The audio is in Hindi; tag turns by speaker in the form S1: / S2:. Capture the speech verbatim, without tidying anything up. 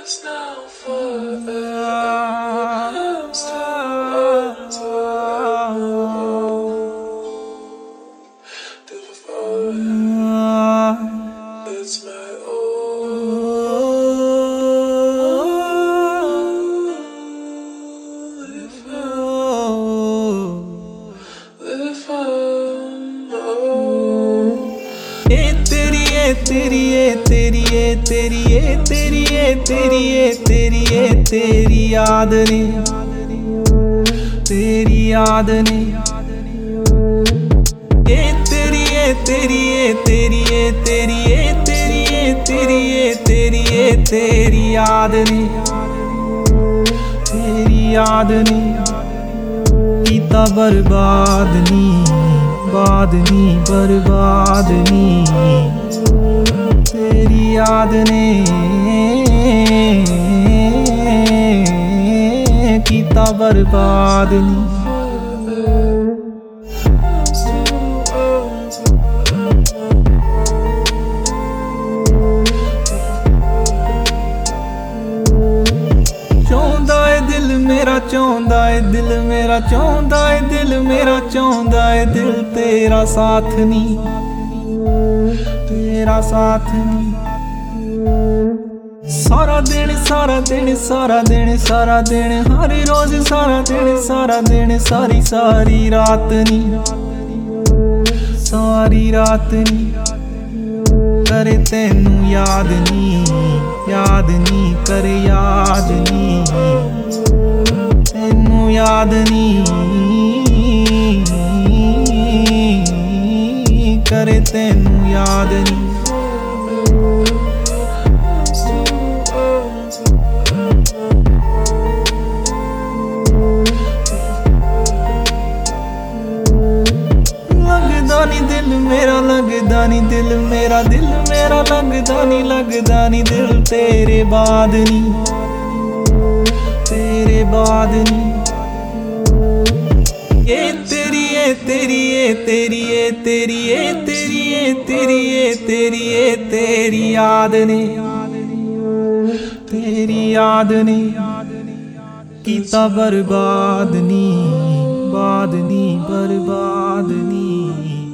S1: us now forever. I'm still untold to the fire. That's my only found. If I'm alone.
S2: ए तेरी ए तेरी ए तेरी ए तेरी ए तेरी ए तेरी ए तेरी ए तेरी याद ने तेरी याद ने ए तेरी ए तेरी ए तेरी ए तेरी ए तेरी ए तेरी ए तेरी ए तेरी याद ने तेरी याद ने कीता बर्बाद नी बाद नी बर्बाद नी तेरी याद ने कीता बर्बाद नी। चाहुंदा है दिल मेरा चाहुंदा है दिल मेरा चाहुंदा है दिल मेरा चाहुंदा है दिल तेरा साथ नी तेरा साथ नी। सारा दिन सारा दिन सारा दिन सारा दिन हर रोज सारा दिन सारा दिन सारी सारी रात नी सारी रात नी करे तेनू याद नी याद नी करे याद नी तेनू याद नी करे तेनू याद नी। लगदा नी दिल मेरा लगदा नी दिल मेरा दिल मेरा लगदा नी लगदा नी दिल तेरे बाद नी तेरे बाद नी। ए तेरी ए तेरी ए तेरी ए तेरी ए तेरी ए तेरी ए तेरी ए तेरी याद ने तेरी याद ने कीता बर्बाद नी बाद नी बर्बाद नी।